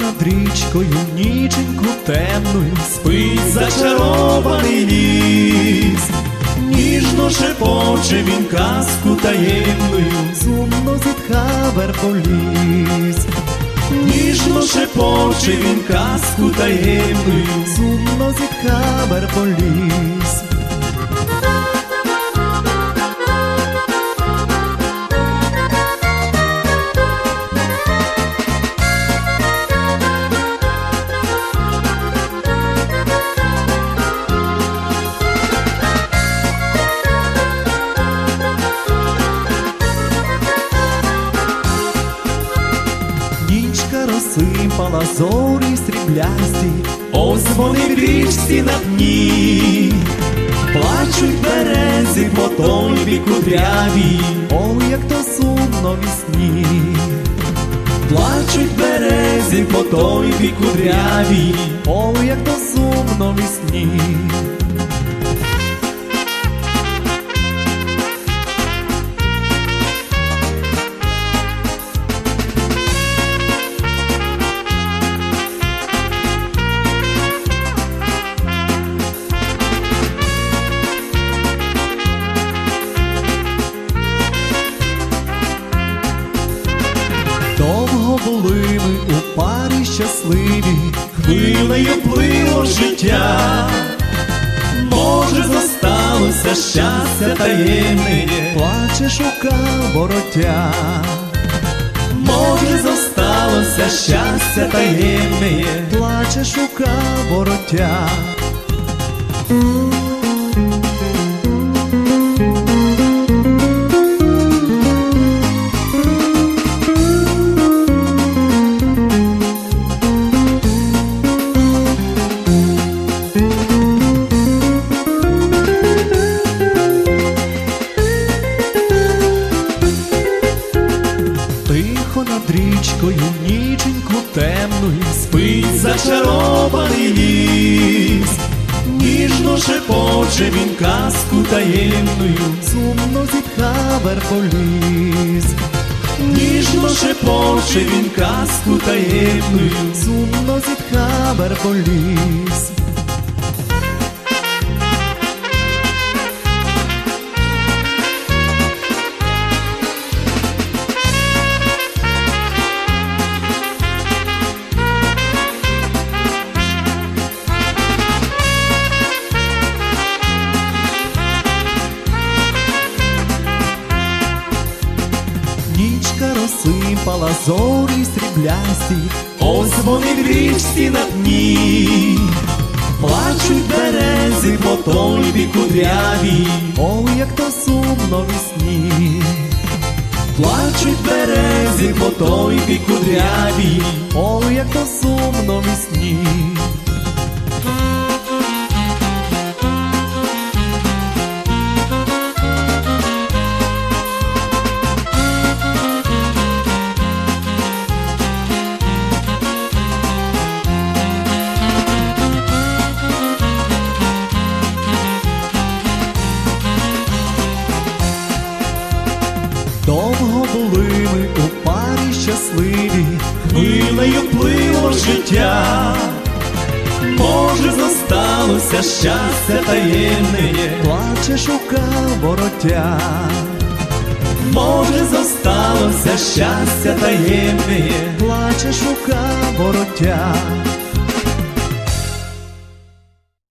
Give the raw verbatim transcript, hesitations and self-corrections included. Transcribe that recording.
над річкою ніченьку темною спить зачарований ліс. Ніжно шепоче він казку таємною, сумно зітха верхоліс. Ніжно шепоче він казку таємною, сумно зітха верхоліс. Нічка розсипала зорі сріблясті, ось вони в річці на дні. Плачуть берези по тойбі кудряві, ой, як то сумно вісні. Плачуть берези по тойбі кудряві, ой, як то сумно вісні. Довго були ми у парі щасливі, хвилею плило життя. Може, зосталося щастя таємне, плаче шукав вороття. Може, зосталося щастя таємне, плаче шукав вороття. Тихо над річкою ніченьку темною спить зачарований ліс. Ніжно шепоче він казку таємною, сумно зітха верхоліс. Ніжно шепоче він казку таємною, сумно зітха верхоліс. Нічка розсипала зорі сріблясті, ось вони в річці на дні. Плачуть берези по тойбі кудряві, ой, як то сумно вісні. Плачуть берези по тойбі кудряві, ой, як то сумно вісні. Довго були ми у парі щасливі, хвилею плило життя. Може, зосталося щастя таємне, плаче шукав вороття. Може, зосталося щастя таємне, плаче шукав вороття.